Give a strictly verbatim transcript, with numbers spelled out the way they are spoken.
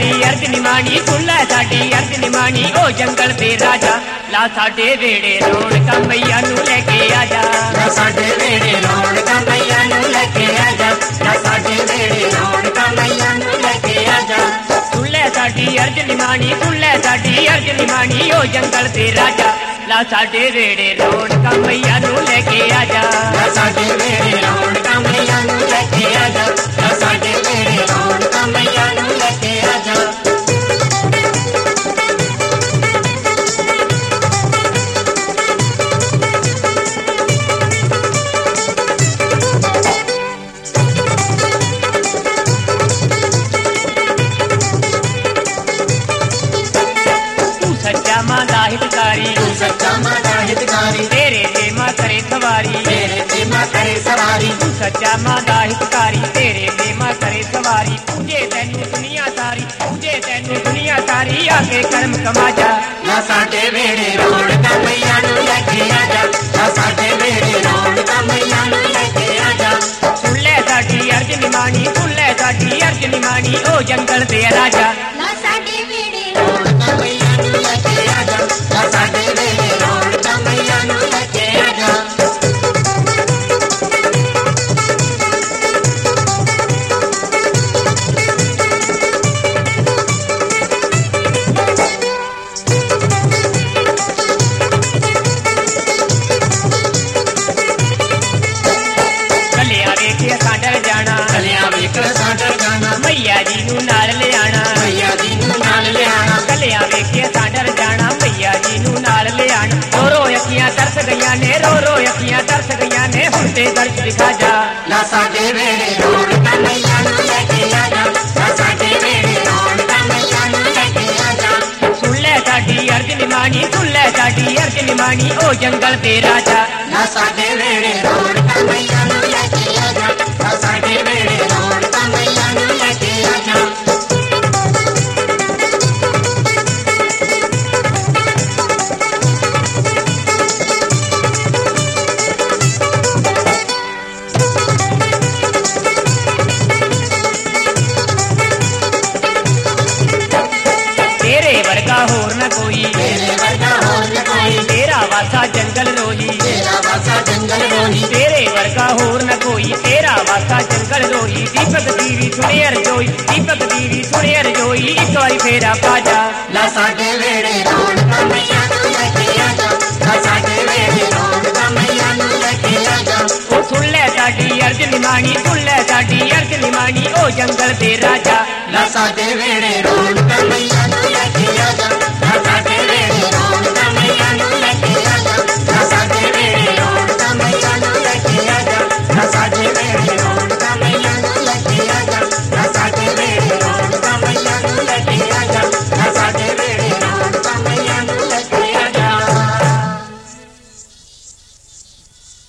साडी अर्ज निमाणी सुन लै साडी अर्ज निमाणी ओ जंगल दे राजा ला साडे वेड़े रौनका मैया नू लेके आजा ला साडे वेड़े रौनका मैया नू लेके आजा ला साडे वेड़े रौनका मैया नू लेके आजा सुन लै साडी अर्ज निमाणी सुन लै साडी अर्ज निमाणी ओ जंगल दे राजा ला साडे वेड़े रौनका मैया नू लेके आजा ला साडे वेड़े रौनका मैया नू लेके आजा ला साडे वेड़े रौनका मैया नू लेके आजा मां दा हितकारी तू सच्चा मां दा हितकारी तेरे ते मां करे सवारी तेरे ते मां करे सवारी तू सच्चा मां दा हितकारी तेरे ते मां करे सवारी पूजे तैनू दुनिया सारी पूजे तैनू दुनिया सारी आके कर्म कमाजा ला साडे वेड़े रौनका मैया नू लेके आजा ला साडे वेड़े रौनका मैया नू लेके आजा सुन लै साडी अर्ज निमाणी सुन लै साडी अर्ज निमाणी ओ जंगल दे राजा ला साडे वेड़े रौनका मैया नू लेके आजा ला साडे वेड़े रौनका मैया नू लेके आजा मैया जी नू नाल ले आना मैया जी नू नाल ले आना कलिया वेखिया साडर जाना मैया जी नू नाल ले आना रो रो अखियां तरस गईयां ने रो रो अखियां तरस गईयां ने हुण ते दर्द दिखा जा ला साडे वेड़े रौनका मैया नू लेके आजा ला साडे वेड़े रौनका मैया नू लेके आजा सुन लै साडी अर्ज निमाणी सुन लै साडी अर्ज निमाणी ओ जंगल दे राजा ला साडे वेड़े रौनका मैया नू लेके आजा ला साडे वेड़े रौनका मैया नू लेके आजा तेरे वर्गा होर न कोई तेरे वर्गा होर न कोई तेरा वासा जंगल रोही तेरा वासा जंगल रोही तेरे वर्गा होर न कोई तेरा वासा जंगल रोही दीपक दीवी सुने रजोई दीपक दीवी सुने रजोई इस बारी फेरा पाजा ला साडे वेड़े रौनका मैया नू लेके आजा ला साडे वेड़े रौनका मैया नू लेके आजा ओ सुन लै साडी अर्ज निमाणी सुन लै साडी अर्ज निमाणी ओ जंगल दे राजा ला साडे वेड़े